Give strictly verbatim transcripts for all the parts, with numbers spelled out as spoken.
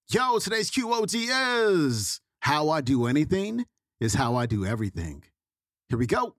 Yo, today's Q O T is how I do anything is how I do everything. Here we go.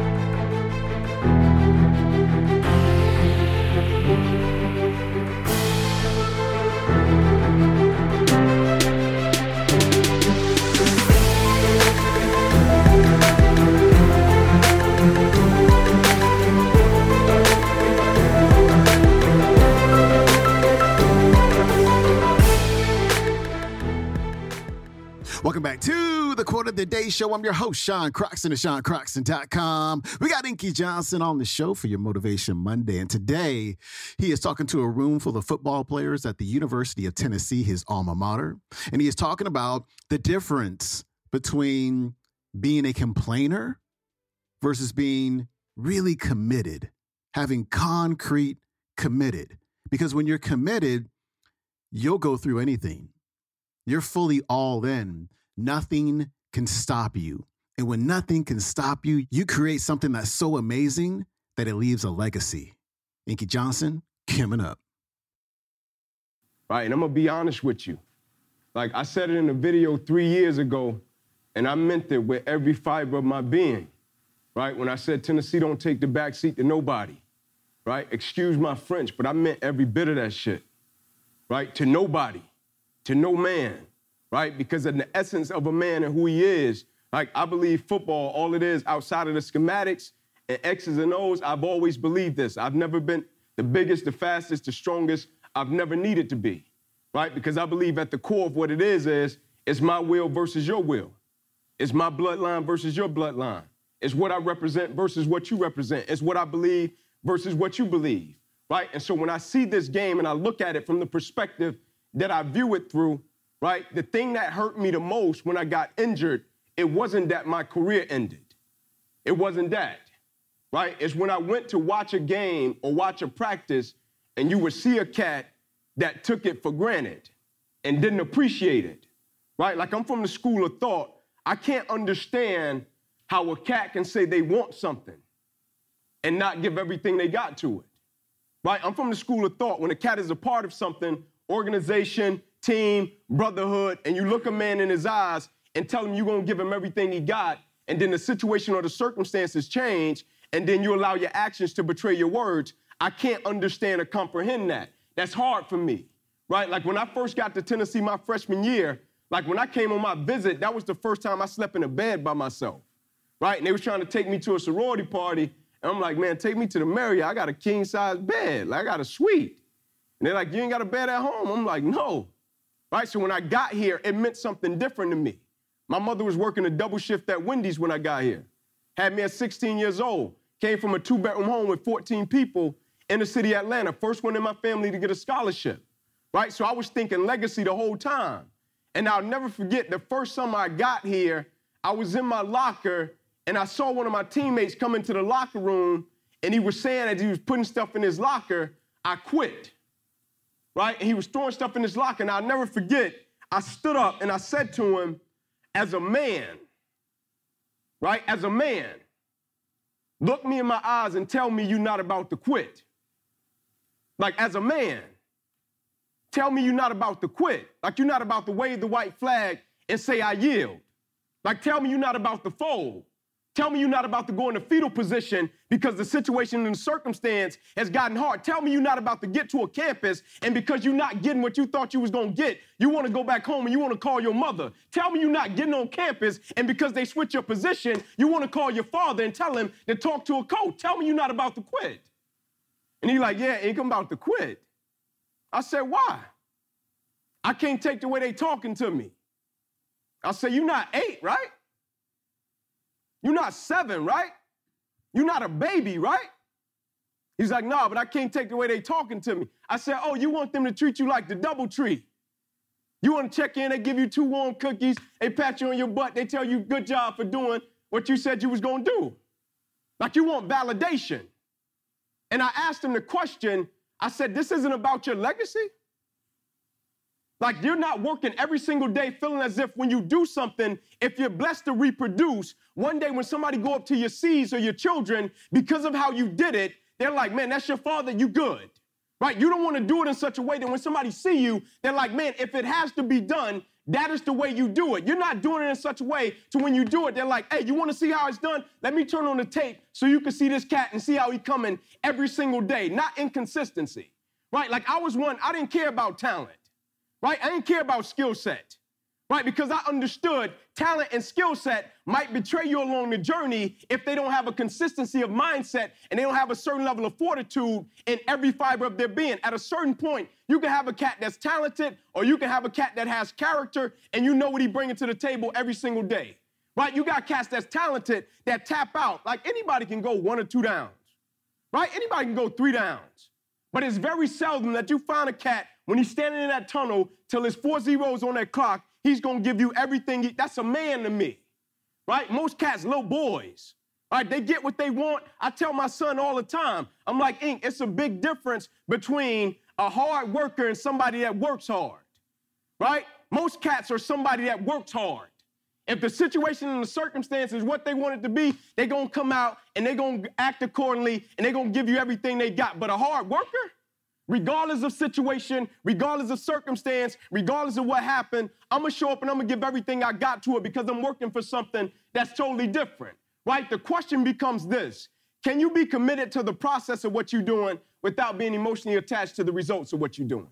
Welcome back to the Quote of the Day Show. I'm your host, Sean Croxton of Sean Croxton dot com. We got Inky Johnson on the show for your Motivation Monday. And today, he is talking to a room full of football players at the University of Tennessee, his alma mater. And he is talking about the difference between being a complainer versus being really committed, having concrete committed. Because when you're committed, you'll go through anything. You're fully all in. Nothing can stop you. And when nothing can stop you, you create something that's so amazing that it leaves a legacy. Inky Johnson, coming up. Right, and I'm going to be honest with you. Like I said it in a video three years ago, and I meant it with every fiber of my being. Right, when I said Tennessee don't take the back seat to nobody. Right, excuse my French, but I meant every bit of that shit. Right, to nobody. To no man, right? Because of the essence of a man and who he is, like I believe football, all it is outside of the schematics and X's and O's, I've always believed this. I've never been the biggest, the fastest, the strongest. I've never needed to be, right? Because I believe at the core of what it is is, it's my will versus your will. It's my bloodline versus your bloodline. It's what I represent versus what you represent. It's what I believe versus what you believe, right? And so when I see this game and I look at it from the perspective that I view it through, right? The thing that hurt me the most when I got injured, it wasn't that my career ended. It wasn't that, right? It's when I went to watch a game or watch a practice and you would see a cat that took it for granted and didn't appreciate it, right? Like I'm from the school of thought. I can't understand how a cat can say they want something and not give everything they got to it, right? I'm from the school of thought. When a cat is a part of something, organization, team, brotherhood, and you look a man in his eyes and tell him you're going to give him everything he got, and then the situation or the circumstances change, and then you allow your actions to betray your words, I can't understand or comprehend that. That's hard for me, right? Like when I first got to Tennessee my freshman year, like when I came on my visit, that was the first time I slept in a bed by myself, right? And they was trying to take me to a sorority party, and I'm like, man, take me to the Marriott. I got a king-size bed. Like, I got a suite. And they're like, you ain't got a bed at home? I'm like, no. Right? So when I got here, it meant something different to me. My mother was working a double shift at Wendy's when I got here. Had me at sixteen years old. Came from a two-bedroom home with fourteen people in the city of Atlanta. First one in my family to get a scholarship. Right? So I was thinking legacy the whole time. And I'll never forget the first summer I got here, I was in my locker and I saw one of my teammates come into the locker room and he was saying as he was putting stuff in his locker, I quit. Right? And he was throwing stuff in his locker, and I'll never forget, I stood up and I said to him, as a man, right, as a man, look me in my eyes and tell me you're not about to quit. Like, as a man, tell me you're not about to quit. Like, you're not about to wave the white flag and say, I yield. Like, tell me you're not about to fold. Tell me you're not about to go in a fetal position because the situation and the circumstance has gotten hard. Tell me you're not about to get to a campus and because you're not getting what you thought you was going to get, you want to go back home and you want to call your mother. Tell me you're not getting on campus and because they switch your position, you want to call your father and tell him to talk to a coach. Tell me you're not about to quit. And he's like, yeah, ain't I'm about to quit. I said, why? I can't take the way they talking to me. I said, you're not eight, right? You're not seven, right? You're not a baby, right? He's like, no, but I can't take the way they talking to me. I said, oh, you want them to treat you like the double tree. You want to check in, they give you two warm cookies, they pat you on your butt, they tell you good job for doing what you said you was going to do. Like you want validation. And I asked him the question, I said, this isn't about your legacy? Like you're not working every single day feeling as if when you do something, if you're blessed to reproduce, one day when somebody go up to your seeds or your children, because of how you did it, they're like, man, that's your father, you good. right? You don't want to do it in such a way that when somebody see you, they're like, man, if it has to be done, that is the way you do it. You're not doing it in such a way to when you do it, they're like, hey, you want to see how it's done? Let me turn on the tape so you can see this cat and see how he coming every single day. Not inconsistency, right? Like I was one, I didn't care about talent, right? I didn't care about skill set, right? Because I understood talent and skill set might betray you along the journey if they don't have a consistency of mindset and they don't have a certain level of fortitude in every fiber of their being. At a certain point, you can have a cat that's talented or you can have a cat that has character and you know what he bringing to the table every single day, right? You got cats that's talented that tap out. Like anybody can go one or two downs, right? Anybody can go three downs. But it's very seldom that you find a cat when he's standing in that tunnel till there's four zeros on that clock, he's going to give you everything. He, that's a man to me, right? Most cats, little boys, right? They get what they want. I tell my son all the time, I'm like, Ink, it's a big difference between a hard worker and somebody that works hard, right? Most cats are somebody that works hard. If the situation and the circumstances is what they want it to be, they're going to come out and they're going to act accordingly and they're going to give you everything they got. But a hard worker, regardless of situation, regardless of circumstance, regardless of what happened, I'm going to show up and I'm going to give everything I got to it because I'm working for something that's totally different, right? The question becomes this: can you be committed to the process of what you're doing without being emotionally attached to the results of what you're doing?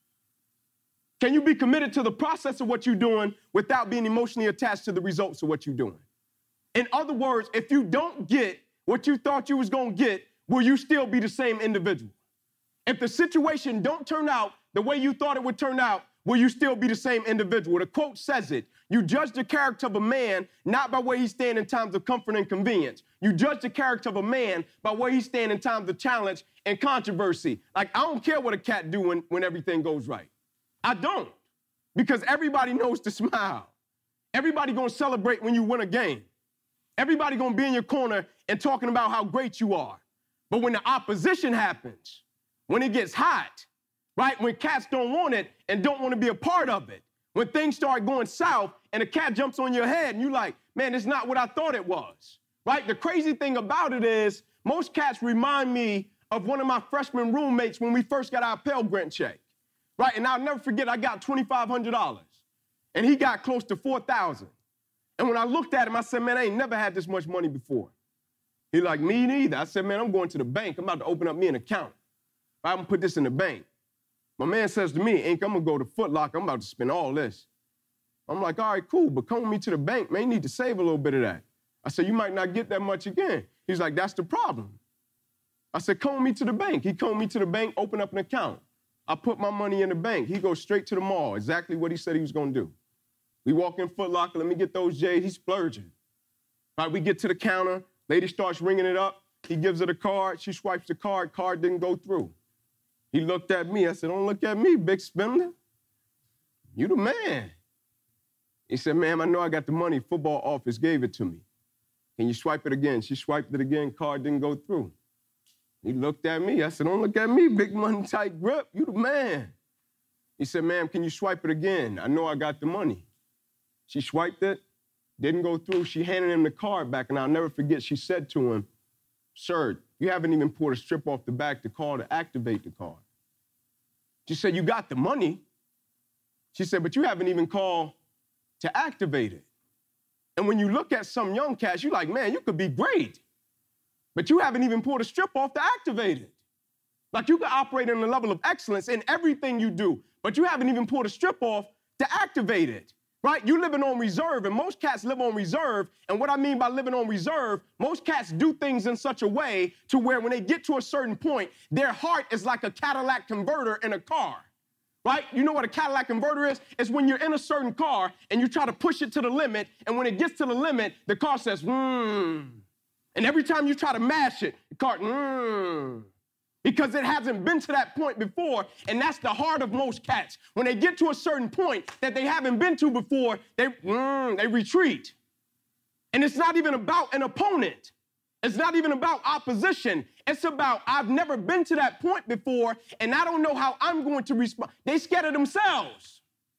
Can you be committed to the process of what you're doing without being emotionally attached to the results of what you're doing? In other words, if you don't get what you thought you was going to get, will you still be the same individual? If the situation don't turn out the way you thought it would turn out, will you still be the same individual? The quote says it: you judge the character of a man not by where he stands in times of comfort and convenience. You judge the character of a man by where he stands in times of challenge and controversy. Like, I don't care what a cat do when, when everything goes right. I don't, because everybody knows to smile. Everybody gonna celebrate when you win a game. Everybody gonna be in your corner and talking about how great you are. But when the opposition happens, when it gets hot, right, when cats don't want it and don't want to be a part of it, when things start going south and a cat jumps on your head and you're like, man, it's not what I thought it was, right? The crazy thing about it is most cats remind me of one of my freshman roommates when we first got our Pell Grant check. Right, and I'll never forget, I got twenty-five hundred dollars, and he got close to four thousand dollars. And when I looked at him, I said, man, I ain't never had this much money before. He like, me neither. I said, man, I'm going to the bank. I'm about to open up me an account. I'm gonna put this in the bank. My man says to me, Ink, I'm gonna go to Foot Locker. I'm about to spend all this. I'm like, all right, cool, but come with me to the bank, man. You need to save a little bit of that. I said, you might not get that much again. He's like, that's the problem. I said, come with me to the bank. He come with me to the bank, open up an account. I put my money in the bank. He goes straight to the mall, exactly what he said he was gonna do. We walk in Foot Locker, let me get those J's, he's splurging. All right, we get to the counter, lady starts ringing it up, he gives her the card, she swipes the card, card didn't go through. He looked at me, I said, don't look at me, big spender. You the man. He said, ma'am, I know I got the money, football office gave it to me. Can you swipe it again? She swiped it again, card didn't go through. He looked at me. I said, don't look at me, big money, tight grip. You the man. He said, ma'am, can you swipe it again? I know I got the money. She swiped it, didn't go through. She handed him the card back, and I'll never forget, she said to him, sir, you haven't even pulled a strip off the back to call to activate the card. She said, you got the money. She said, but you haven't even called to activate it. And when you look at some young cats, you're like, man, you could be great. But you haven't even pulled a strip off to activate it. Like, you can operate in a level of excellence in everything you do, but you haven't even pulled a strip off to activate it, right? You living on reserve, and most cats live on reserve. And what I mean by living on reserve, most cats do things in such a way to where when they get to a certain point, their heart is like a Cadillac converter in a car, right? You know what a Cadillac converter is? It's when you're in a certain car and you try to push it to the limit, and when it gets to the limit, the car says, hmm. And every time you try to mash it, the car, mmm, because it hasn't been to that point before, and that's the heart of most cats. When they get to a certain point that they haven't been to before, they, mm, they retreat. And it's not even about an opponent. It's not even about opposition. It's about, I've never been to that point before, and I don't know how I'm going to respond. They scared of themselves.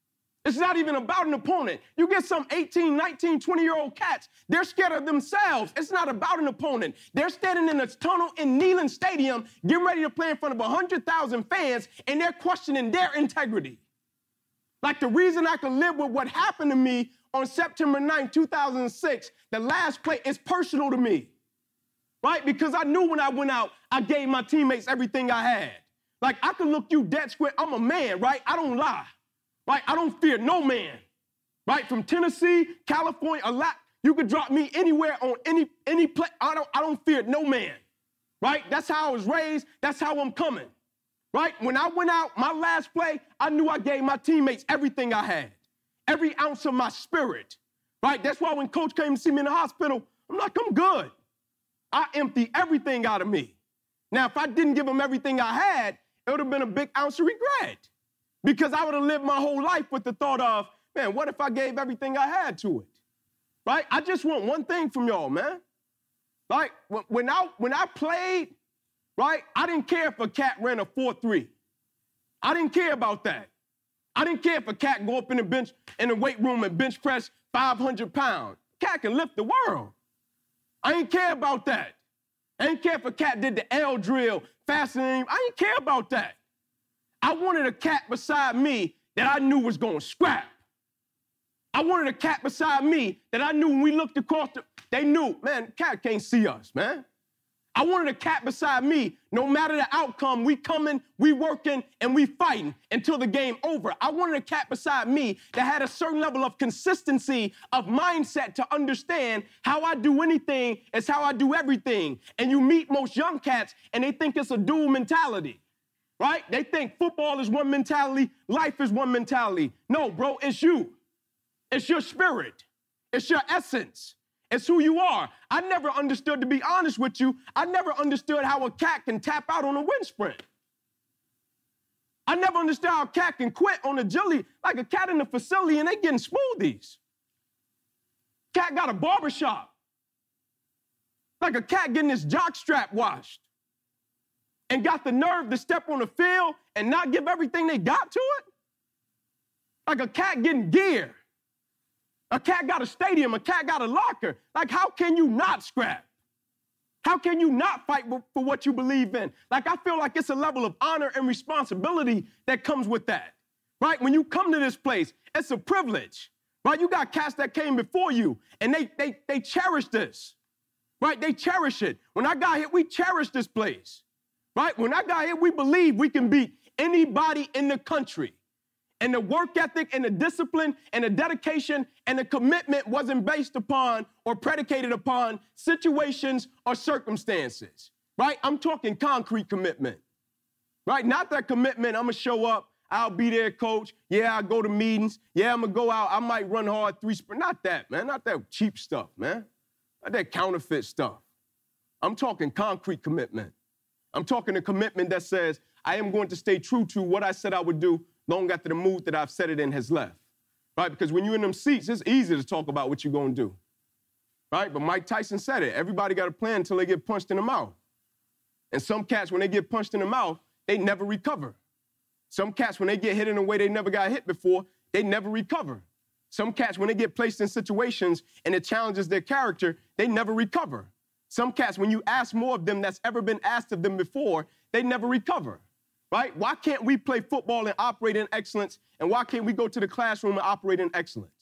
It's not even about an opponent. You get some eighteen, nineteen, twenty-year-old cats, they're scared of themselves. It's not about an opponent. They're standing in a tunnel in Neyland Stadium, getting ready to play in front of one hundred thousand fans, and they're questioning their integrity. Like the reason I can live with what happened to me on September ninth, two thousand six, the last play, is personal to me, right? Because I knew when I went out, I gave my teammates everything I had. Like, I can look you dead square. I'm a man, right? I don't lie. Right? I don't fear no man, right? From Tennessee, California, a lot. You could drop me anywhere on any any play. I don't I don't fear no man, right? That's how I was raised. That's how I'm coming, right? When I went out, my last play, I knew I gave my teammates everything I had, every ounce of my spirit, right? That's why when Coach came to see me in the hospital, I'm like, I'm good. I empty everything out of me. Now, if I didn't give him everything I had, it would have been a big ounce of regret. Because I would have lived my whole life with the thought of, man, what if I gave everything I had to it? Right? I just want one thing from y'all, man. Like, when I, when I played, right, I didn't care if a cat ran a four three. I didn't care about that. I didn't care if a cat go up in the bench, in the weight room and bench press five hundred pounds. Cat can lift the world. I didn't care about that. I didn't care if a cat did the L drill faster than him. I didn't care about that. I wanted a cat beside me that I knew was going to scrap. I wanted a cat beside me that I knew when we looked across the, they knew, man, cat can't see us, man. I wanted a cat beside me, no matter the outcome, we coming, we working, and we fighting until the game over. I wanted a cat beside me that had a certain level of consistency of mindset to understand how I do anything is how I do everything. And you meet most young cats, and they think it's a dual mentality. Right? They think football is one mentality, life is one mentality. No, bro, it's you. It's your spirit. It's your essence. It's who you are. I never understood, to be honest with you, I never understood how a cat can tap out on a wind sprint. I never understood how a cat can quit on agility, like a cat in the facility and they getting smoothies. Cat got a barbershop. Like a cat getting his jock strap washed. And got the nerve to step on the field and not give everything they got to it? Like a cat getting gear. A cat got a stadium, a cat got a locker. Like, how can you not scrap? How can you not fight for what you believe in? Like, I feel like it's a level of honor and responsibility that comes with that, right? When you come to this place, it's a privilege, right? You got cats that came before you, and they, they, they cherish this, right? They cherish it. When I got here, we cherish this place. Right? When I got here, we believe we can beat anybody in the country. And the work ethic and the discipline and the dedication and the commitment wasn't based upon or predicated upon situations or circumstances. Right? I'm talking concrete commitment. Right? Not that commitment, I'm going to show up, I'll be there, coach. Yeah, I'll go to meetings. Yeah, I'm going to go out, I might run hard three sprint. Not that, man. Not that cheap stuff, man. Not that counterfeit stuff. I'm talking concrete commitment. I'm talking a commitment that says, I am going to stay true to what I said I would do long after the mood that I've set it in has left, right? Because when you're in them seats, it's easy to talk about what you're going to do, right? But Mike Tyson said it. Everybody got a plan until they get punched in the mouth. And some cats, when they get punched in the mouth, they never recover. Some cats, when they get hit in a way they never got hit before, they never recover. Some cats, when they get placed in situations and it challenges their character, they never recover. Some cats, when you ask more of them that's ever been asked of them before, they never recover, right? Why can't we play football and operate in excellence, and why can't we go to the classroom and operate in excellence?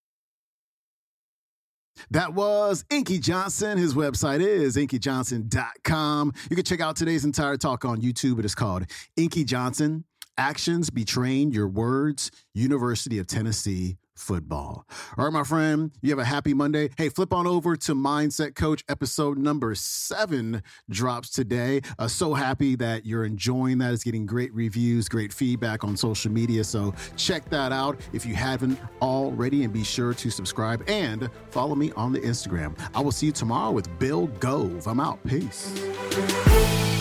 That was Inky Johnson. His website is inky johnson dot com. You can check out today's entire talk on YouTube. It is called Inky Johnson, Actions Betraying Your Words, University of Tennessee Football. All right, my friend, you have a happy Monday. Hey, flip on over to Mindset Coach. Episode number seven drops today. Uh, so happy that you're enjoying that. It's getting great reviews, great feedback on social media. So check that out if you haven't already, and be sure to subscribe and follow me on the Instagram. I will see you tomorrow with Bill Gove. I'm out. Peace.